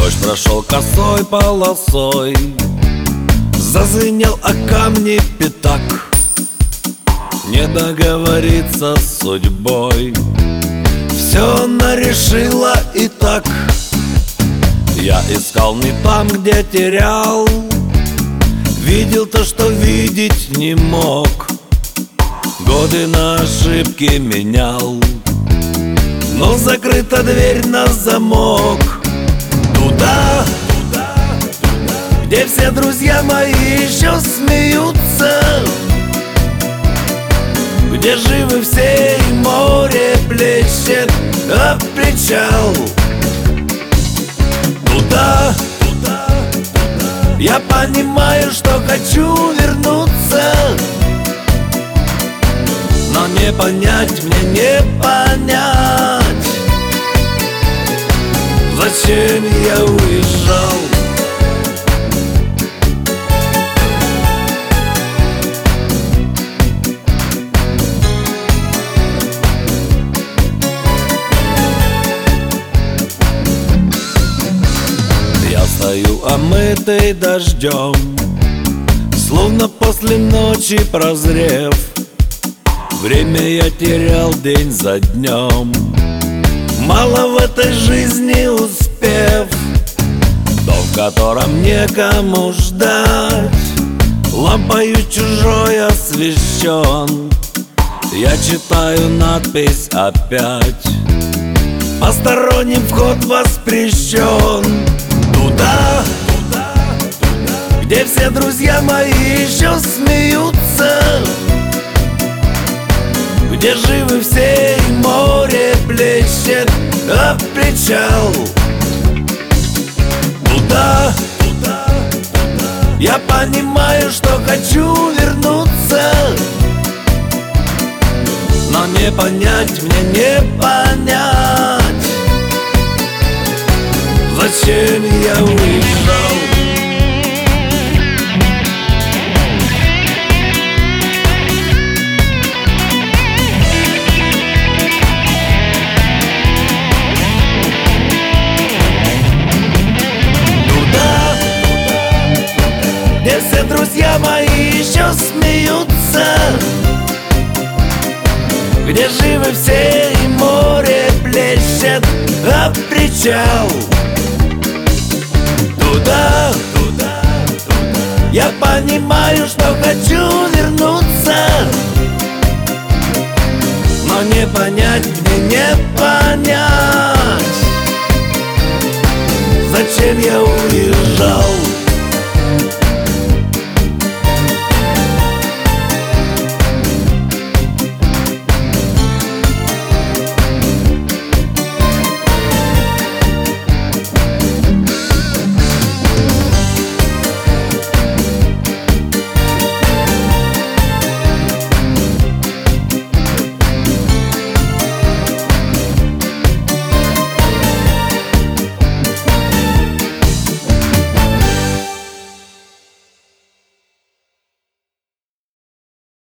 Дождь прошел косой полосой, зазвенел о камни пятак. Не договориться с судьбой, все она решила и так. Я искал не там, где терял, видел то, что видеть не мог. Годы на ошибки менял, но закрыта дверь на замок. Туда, где все друзья мои еще смеются, где живы все и море плещет об причал. Туда, я понимаю, что хочу вернуться, но не понять мне, не понять, зачем я уезжал. Я стою омытый дождем, словно после ночи прозрев. Время я терял день за днем, мало в этой жизни успев. Дом, в котором некому ждать, лампою чужой освещен. Я читаю надпись опять, посторонним вход воспрещен. Туда, где все друзья мои еще смеются, где живы все и море плещет об причал. Туда, я понимаю, что хочу вернуться, но не понять мне, не понять, зачем я уезжал. Где все друзья мои еще смеются, где живы все и море плещет об причал. Туда, я понимаю, что хочу вернуться, но не понять мне, не понять, зачем я уезжал.